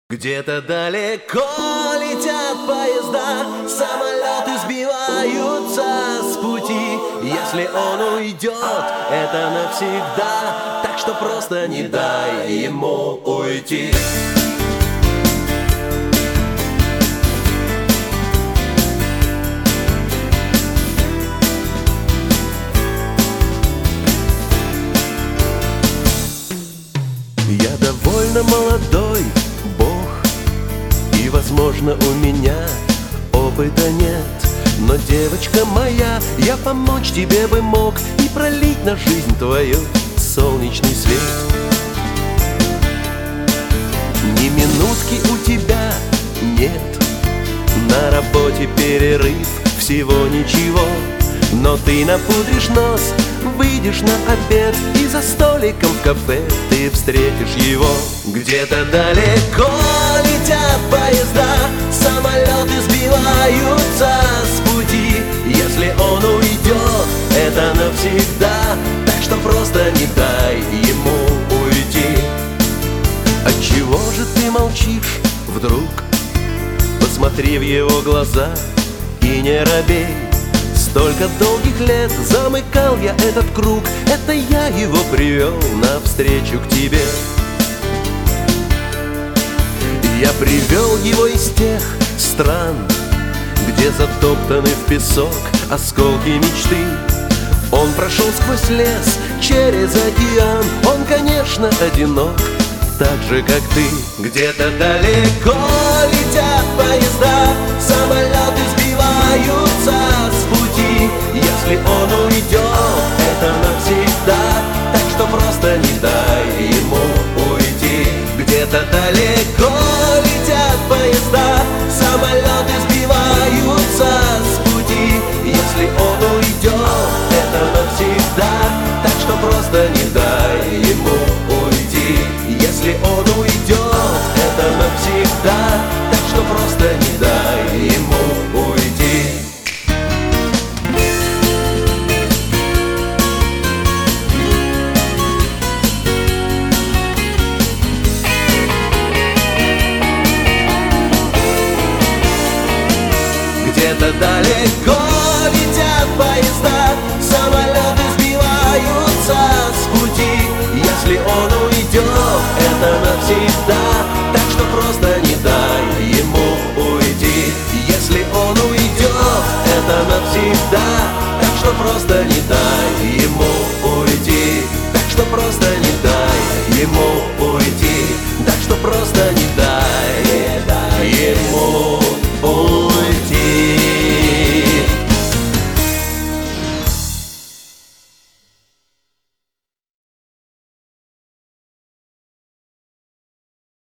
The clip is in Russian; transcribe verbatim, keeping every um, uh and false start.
Где-то далеко летят поезда, самолеты сбиваются с пути. Если он уйдет, это навсегда, так что просто не дай ему уйти. Я довольно молодой, возможно, у меня опыта нет, но, девочка моя, я помочь тебе бы мог и пролить на жизнь твою солнечный свет. Ни минутки у тебя нет, на работе перерыв, всего ничего, но ты напудришь нос, выйдешь на обед, и за столиком в кафе ты встретишь его. Где-то далеко летят поезда, самолеты сбиваются с пути. Если он уйдет, это навсегда, так что просто не дай ему уйти. Отчего же ты молчишь вдруг? Посмотри в его глаза и не робей. Столько долгих лет замыкал я этот круг, это я его привел навстречу к тебе. Я привел его из тех стран, где затоптаны в песок осколки мечты. Он прошел сквозь лес, через океан, он, конечно, одинок, так же, как ты. Где-то далеко летят поезда, самолеты сбиваются с пути. Если он уйдет, это навсегда, так что просто не дай ему уйти. Где-то далеко летят поезда, самолеты сбиваются с пути. Если он уйдет, это навсегда, так что просто не дай ему уйти. Если он уйдет, это навсегда, так что просто не дай ему уйти. Где-то далеко летят поезда, самолеты сбиваются с пути. Если он уйдет, это навсегда, так что просто не дай ему уйти. Если он уйдет, это навсегда, так что просто не дай ему уйти. Так что просто не дай ему